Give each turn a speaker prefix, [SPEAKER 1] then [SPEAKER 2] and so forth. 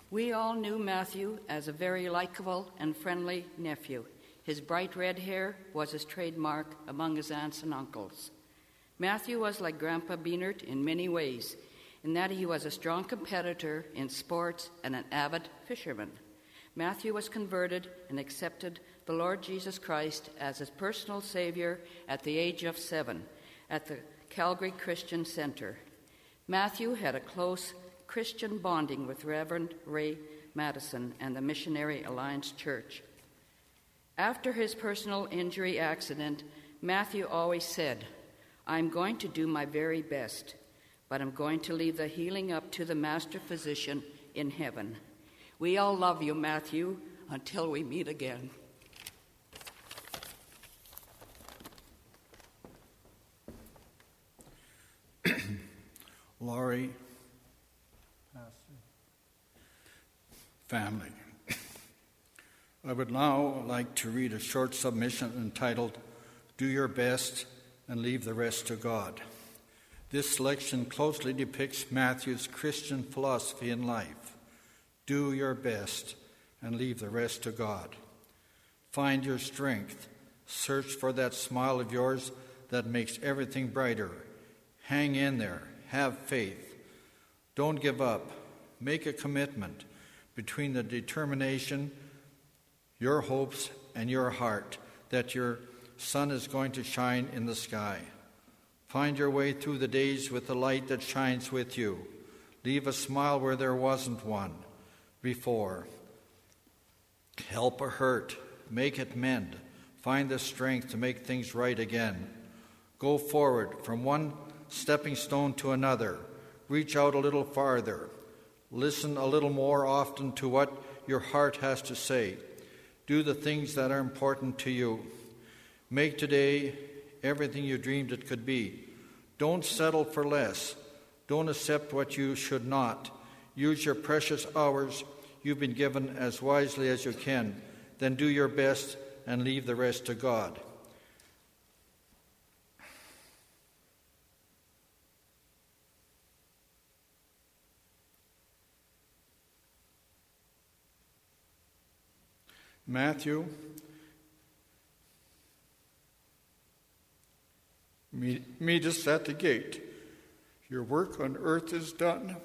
[SPEAKER 1] We all knew Matthew as a very likable and friendly nephew. His bright red hair was his trademark among his aunts and uncles. Matthew was like Grandpa Beanert in many ways, in that he was a strong competitor in sports and an avid fisherman. Matthew was converted and accepted the Lord Jesus Christ as his personal Savior at the age of 7 at the Calgary Christian Center. Matthew had a close Christian bonding with Reverend Ray Madison and the Missionary Alliance Church. After his personal injury accident, Matthew always said, "I'm going to do my very best, but I'm going to leave the healing up to the Master Physician in heaven." We all love you, Matthew, until we meet again.
[SPEAKER 2] Laurie, family. I would now like to read a short submission entitled, "Do Your Best and Leave the Rest to God." This selection closely depicts Matthew's Christian philosophy in life. Do your best and leave the rest to God. Find your strength. Search for that smile of yours that makes everything brighter. Hang in there. Have faith. Don't give up. Make a commitment between the determination, your hopes, and your heart that your sun is going to shine in the sky. Find your way through the days with the light that shines with you. Leave a smile where there wasn't one before. Help a hurt. Make it mend. Find the strength to make things right again. Go forward from one stepping stone to another. Reach out a little farther. Listen a little more often to what your heart has to say. Do the things that are important to you. Make today everything you dreamed it could be. Don't settle for less. Don't accept what you should not. Use your precious hours you've been given as wisely as you can. Then do your best and leave the rest to God. Matthew, meet us at the gate. Your work on earth is done.